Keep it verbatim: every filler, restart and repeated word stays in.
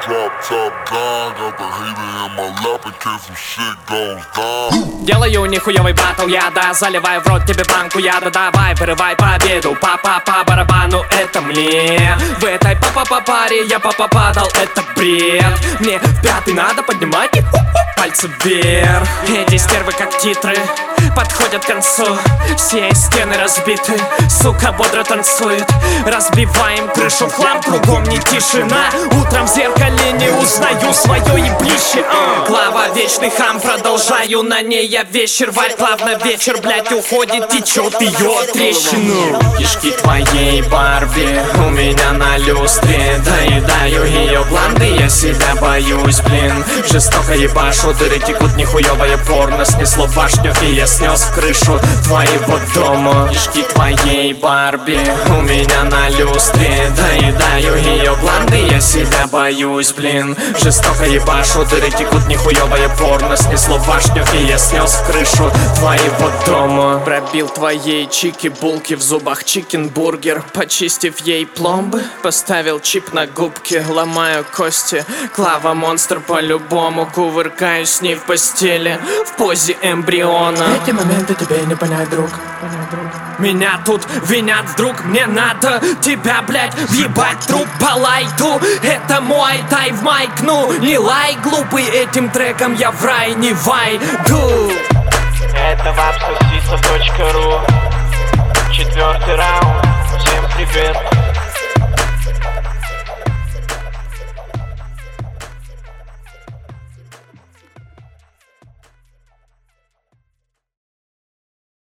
Делаю нихуёвый батл, я да, заливаю в рот тебе банку яда. Давай, вырывай победу, папа по барабану, это мне. В этой папа паре я папа падал, это бред. Мне в пятый надо поднимать пальцы вверх. Эти стервы как титры подходят к концу, все стены разбиты, сука бодро танцует. Разбиваем крышу в хлам, кругом не тишина. Утром в зеркале не узнаю свое еблище. uh. Глава вечный хам, продолжаю на ней я вечер варь. Плавно вечер, блять, уходит, течет ее трещину. Кишки твоей Барби у меня на люстре. Доедаю ее бланды, я себя боюсь, блин. Жестоко ебашу, дыры текут, нихуевое порно. Снесло башню и я снес в крышу твоего дома. Кишки твоей Барби у меня на люстре. Доедаю ее бланды, я себя боюсь, блин. Жестоко ебашу, дыры текут, нихуевое порно. Снесло башню и я снес в крышу твоего дома. Пробил твоей чики булки в зубах чикенбургер, почистив ей пломбы, поставил чип на губки. Ломаю кости, Клава монстр по-любому. Кувыркаюсь с ней в постели в позе эмбриона. Эти моменты тебе не понять, друг. Меня тут винят вдруг, мне надо тебя, блять, въебать труп по лайту. Это мой тай в майк, ну не лай, глупый, этим треком я в рай не вайду. Это вап, сосица, точка.